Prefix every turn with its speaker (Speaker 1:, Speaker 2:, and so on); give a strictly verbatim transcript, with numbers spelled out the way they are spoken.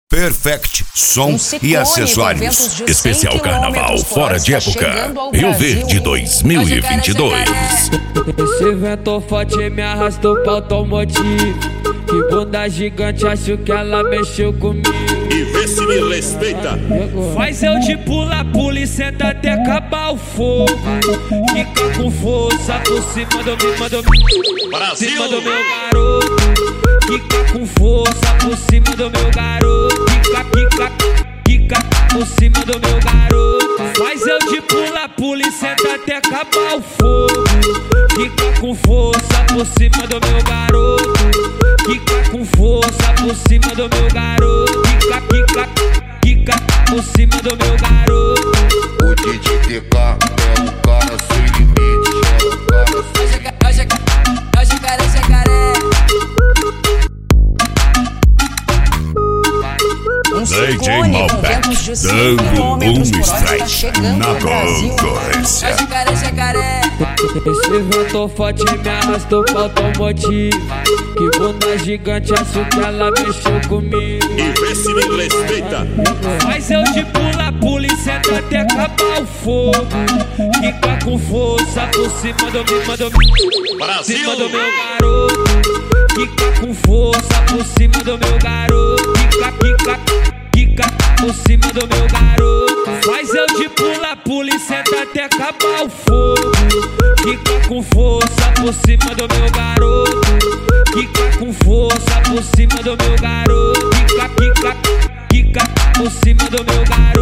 Speaker 1: Perfect Som
Speaker 2: Um
Speaker 1: e
Speaker 2: ciclone
Speaker 1: acessórios.
Speaker 2: com ventos de
Speaker 1: Especial
Speaker 2: cem
Speaker 1: Carnaval
Speaker 2: quilômetros por
Speaker 1: fora
Speaker 2: hora
Speaker 1: de
Speaker 2: está
Speaker 1: época.
Speaker 2: chegando ao
Speaker 1: Rio
Speaker 2: Brasil.
Speaker 1: Verde dois mil e vinte e dois.
Speaker 3: Esse vento forte me arrastou pra automotivo. Que bunda gigante, acho que ela mexeu comigo.
Speaker 4: E vê se me respeita.
Speaker 3: Faz eu de pula, pula e senta até acabar o fogo. Fica com força por cima do meu, do meu,
Speaker 4: Brasil.
Speaker 3: cima do meu garoto. Fica com força por cima do meu garoto. Fica, fica, fica por cima do meu garoto. Faz eu de pula, pula e senta até acabar o fogo. Fica com força por cima do meu garoto. Fica com força por cima do meu garoto. Fica, fica, fica por cima do meu garoto.
Speaker 5: O D J T K é o cara sem limite. É o cara sem limite.
Speaker 6: É o jacaré, jacaré.
Speaker 2: Um
Speaker 1: D J
Speaker 2: ciclone com
Speaker 1: Malbec
Speaker 2: ventos de cem
Speaker 1: dando
Speaker 2: quilômetros
Speaker 1: um
Speaker 2: por hora está
Speaker 1: strike
Speaker 2: chegando
Speaker 1: na
Speaker 2: ao Brasil.
Speaker 1: concorrência.
Speaker 6: É o jacaré, jacaré.
Speaker 3: Esse vento forte me arrastou pra automotivo. Que bunda gigante, acho que ela mexeu comigo.
Speaker 4: E vê se me respeita.
Speaker 3: Faz eu de pula, pula e senta até acabar o fogo. Fica com força por cima do meu, do
Speaker 4: Brasil.
Speaker 3: cima do meu garoto. Fica com força por cima do meu garoto. Fica, fica, fica por cima do meu garoto. Faz eu de pula, pula e senta até acabar o fogo. Fica com força por cima do meu garoto. Fica com força por cima do meu garoto. Fica, fica, fica por cima do meu garoto.